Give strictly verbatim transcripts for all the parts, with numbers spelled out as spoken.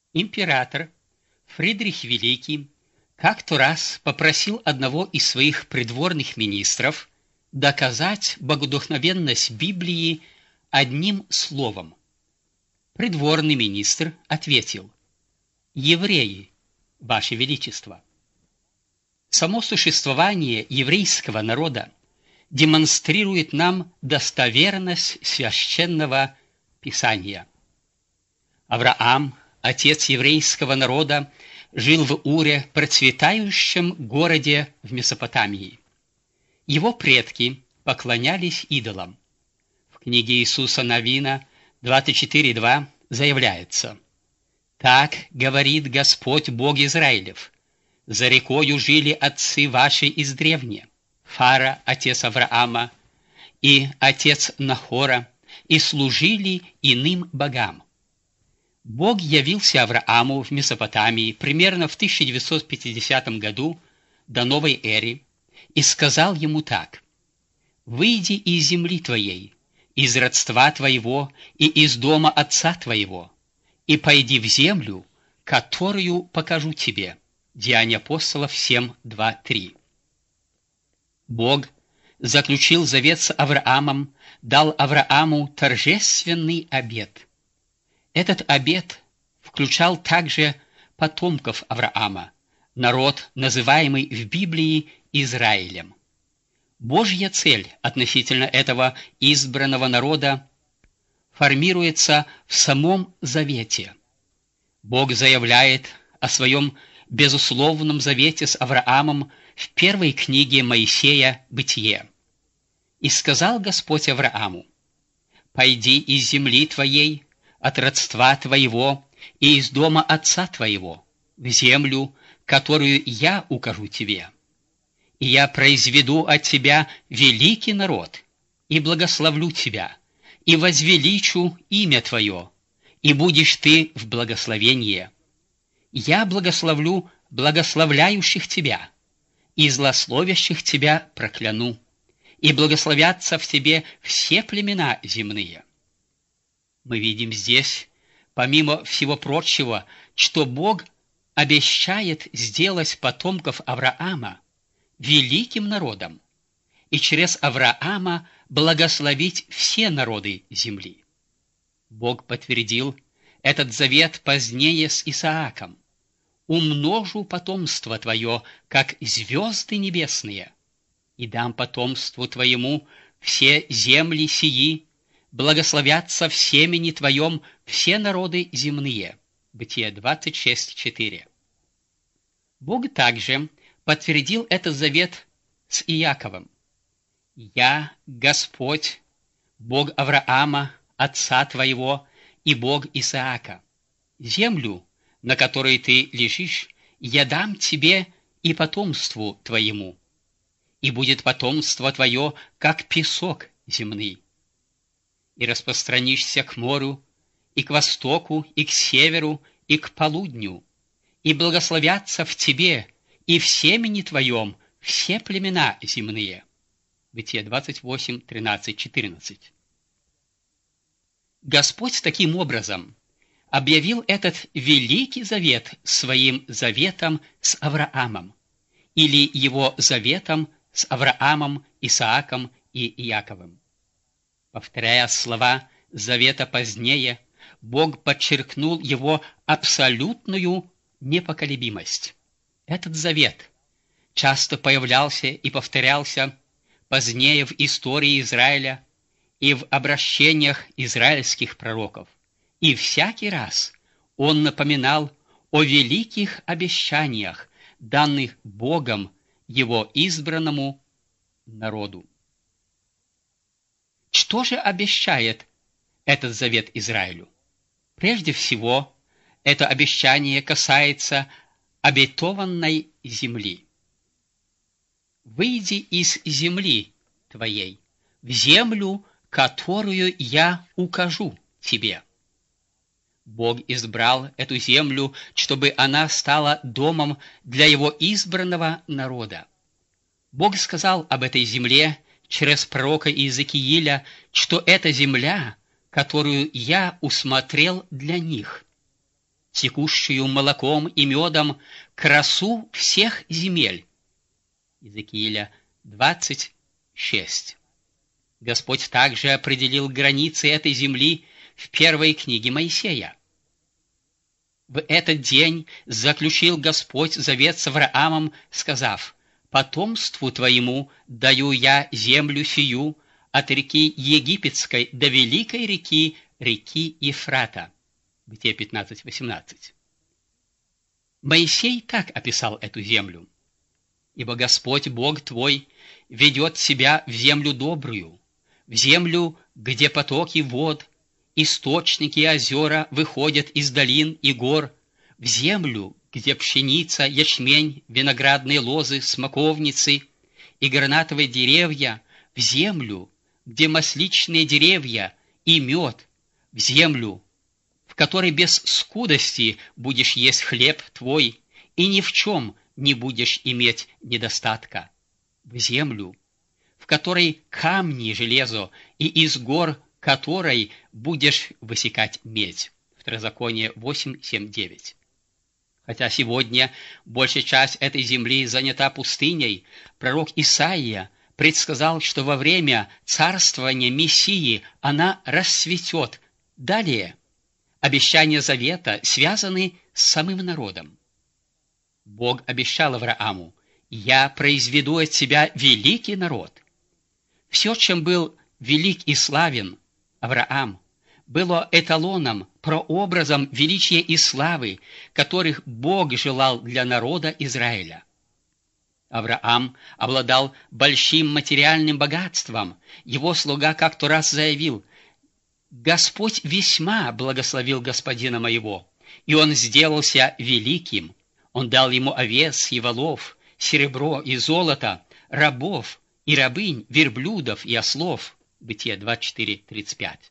Император Фридрих Великий как-то раз попросил одного из своих придворных министров доказать богодухновенность Библии одним словом. Придворный министр ответил: «Евреи, Ваше Величество». Само существование еврейского народа демонстрирует нам достоверность священного Писания. Авраам, отец еврейского народа, жил в Уре, процветающем городе в Месопотамии. Его предки поклонялись идолам. В книге Иисуса Навина двадцать четыре два заявляется: «Так говорит Господь Бог Израилев: за рекою жили отцы ваши издревне, Фара, отец Авраама, и отец Нахора, и служили иным богам». Бог явился Аврааму в Месопотамии примерно в тысяча девятьсот пятидесятом году до новой эры и сказал ему так: «Выйди из земли твоей, из родства твоего и из дома отца твоего, и пойди в землю, которую покажу тебе». Деяния апостолов семь два три. Бог заключил завет с Авраамом, дал Аврааму торжественный обет. Этот обет включал также потомков Авраама, народ, называемый в Библии Израилем. Божья цель относительно этого избранного народа формируется в самом завете. Бог заявляет о своем безусловном завете с Авраамом в первой книге Моисея «Бытие». «И сказал Господь Аврааму: пойди из земли твоей, от родства твоего и из дома отца твоего, в землю, которую я укажу тебе. И я произведу от тебя великий народ, и благословлю тебя, и возвеличу имя твое, и будешь ты в благословении. Я благословлю благословляющих тебя, и злословящих тебя прокляну, и благословятся в тебе все племена земные». Мы видим здесь, помимо всего прочего, что Бог обещает сделать потомков Авраама великим народом и через Авраама благословить все народы земли. Бог подтвердил этот завет позднее с Исааком: «Умножу потомство твое, как звезды небесные, и дам потомству твоему все земли сии, благословятся в семени твоем все народы земные». Бытие двадцать шесть четыре. Бог также подтвердил этот завет с Иаковом: «Я, Господь, Бог Авраама, отца твоего, и Бог Исаака. Землю, на которой ты лежишь, я дам тебе и потомству твоему, и будет потомство твое, как песок земный. И распространишься к морю, и к востоку, и к северу, и к полудню, и благословятся в тебе и в семени твоем все племена земные». Бытие двадцать восемь тринадцать четырнадцать. Господь таким образом объявил этот великий завет своим заветом с Авраамом, или его заветом с Авраамом, Исааком и Иаковом. Повторяя слова завета позднее, Бог подчеркнул его абсолютную непоколебимость. Этот завет часто появлялся и повторялся позднее в истории Израиля и в обращениях израильских пророков, и всякий раз он напоминал о великих обещаниях, данных Богом его избранному народу. Что же обещает этот завет Израилю? Прежде всего, это обещание касается обетованной земли. «Выйди из земли твоей, в землю, которую я укажу тебе». Бог избрал эту землю, чтобы она стала домом для его избранного народа. Бог сказал об этой земле через пророка Иезекииля, что это земля, которую я усмотрел для них. текущую молоком и медом, красу всех земель». Иезекииля двадцать шесть. Господь также определил границы этой земли в первой книге Моисея. В этот день заключил Господь завет с Авраамом, сказав: «Потомству твоему даю я землю сию от реки Египетской до великой реки, реки Ефрата». Бытие пятнадцать восемнадцать. Моисей так описал эту землю: «Ибо Господь Бог твой ведет себя в землю добрую, в землю, где потоки вод, источники и озера выходят из долин и гор, в землю, где пшеница, ячмень, виноградные лозы, смоковницы и гранатовые деревья, в землю, где масличные деревья и мед, в землю, в которой без скудости будешь есть хлеб твой, и ни в чем не будешь иметь недостатка, в землю, в которой камни и железо, и из гор которой будешь высекать медь». Второзаконие восемь, семь, девять. Хотя сегодня большая часть этой земли занята пустыней, пророк Исаия предсказал, что во время царствования Мессии она расцветет. Далее обещания завета связаны с самым народом. Бог обещал Аврааму: «Я произведу от тебя великий народ». Все, чем был велик и славен Авраам, было эталоном, прообразом величия и славы, которых Бог желал для народа Израиля. Авраам обладал большим материальным богатством. Его слуга как-то раз заявил: «Господь весьма благословил господина моего, и он сделался великим. Он дал ему овец и волов, серебро и золото, рабов и рабынь, верблюдов и ослов». Бытие двадцать четыре, тридцать пять.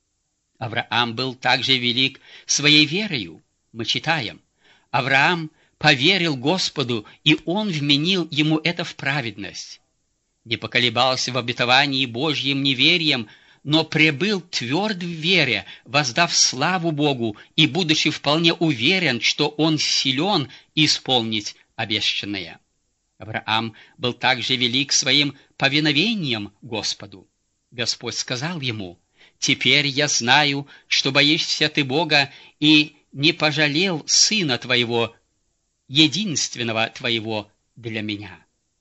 Авраам был также велик своей верою. Мы читаем: «Авраам поверил Господу, и Он вменил ему это в праведность. Не поколебался в обетовании Божьим неверием, но пребыл тверд в вере, воздав славу Богу и будучи вполне уверен, что Он силен исполнить обещанное». Авраам был также велик своим повиновением Господу. Господь сказал ему: «Теперь я знаю, что боишься ты Бога, и не пожалел сына твоего, единственного твоего для меня».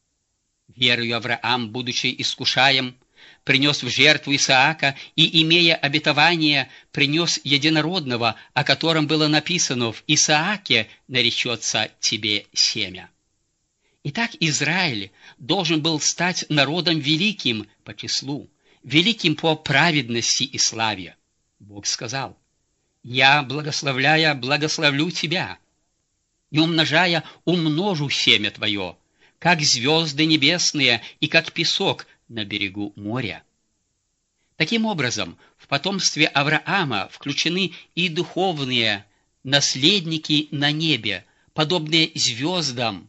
Верою Авраам, будучи искушаем, принес в жертву Исаака, и, имея обетование, принес единородного, о котором было написано: «В Исааке наречется тебе семя». Итак, Израиль должен был стать народом великим по числу, великим по праведности и славе. Бог сказал: «Я, благословляя, благословлю тебя, и умножая, умножу семя твое, как звезды небесные и как песок на берегу моря». Таким образом, в потомстве Авраама включены и духовные наследники на небе, подобные звездам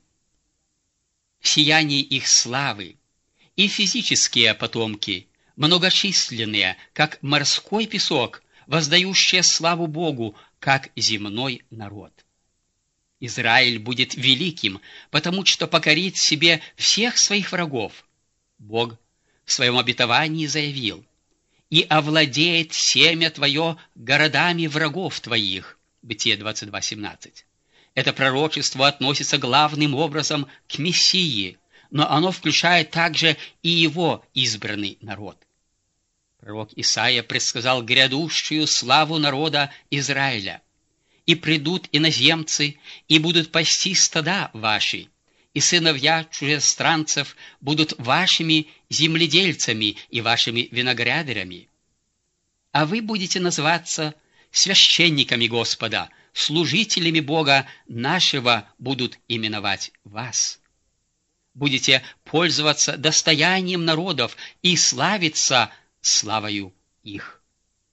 в сиянии их славы, и физические потомки, многочисленные, как морской песок, воздающие славу Богу, как земной народ. Израиль будет великим, потому что покорит себе всех своих врагов. Бог в своем обетовании заявил: «И овладеет семя твое городами врагов твоих». Бытие двадцать два, семнадцать. Это пророчество относится главным образом к Мессии, но оно включает также и его избранный народ. Пророк Исаия предсказал грядущую славу народа Израиля: «И придут иноземцы, и будут пасти стада ваши, и сыновья чужестранцев будут вашими земледельцами и вашими виноградарями. А вы будете называться священниками Господа, служителями Бога нашего будут именовать вас. Будете пользоваться достоянием народов и славиться славою их».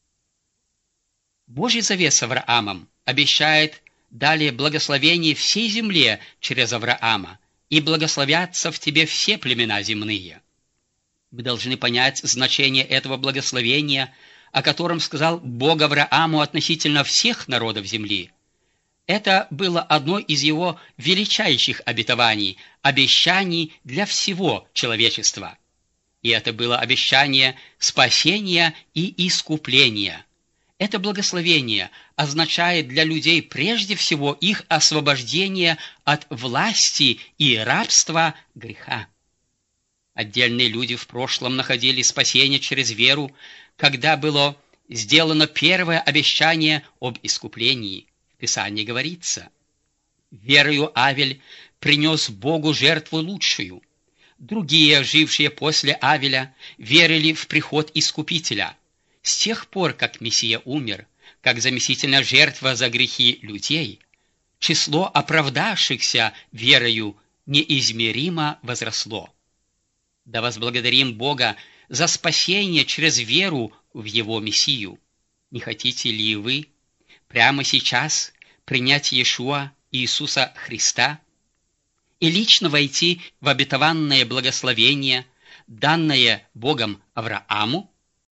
Божий завет с Авраамом обещает далее благословение всей земле через Авраама, и благословятся в тебе все племена земные. Мы должны понять значение этого благословения, о котором сказал Бог Аврааму относительно всех народов земли. Это было одно из его величайших обетований, обещаний для всего человечества. И это было обещание спасения и искупления. Это благословение означает для людей прежде всего их освобождение от власти и рабства греха. Отдельные люди в прошлом находили спасение через веру, когда было сделано первое обещание об искуплении. В Писании говорится: «Верою Авель принес Богу жертву лучшую». Другие, жившие после Авеля, верили в приход Искупителя. С тех пор, как Мессия умер, как заместительная жертва за грехи людей, число оправдавшихся верою неизмеримо возросло. Да возблагодарим Бога за спасение через веру в Его Мессию. Не хотите ли вы прямо сейчас принять Иешуа Иисуса Христа и лично войти в обетованное благословение, данное Богом Аврааму?